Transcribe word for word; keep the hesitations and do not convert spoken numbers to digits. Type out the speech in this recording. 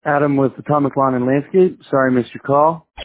Adam with Atomic Lawn and Landscape. Sorry I missed your call.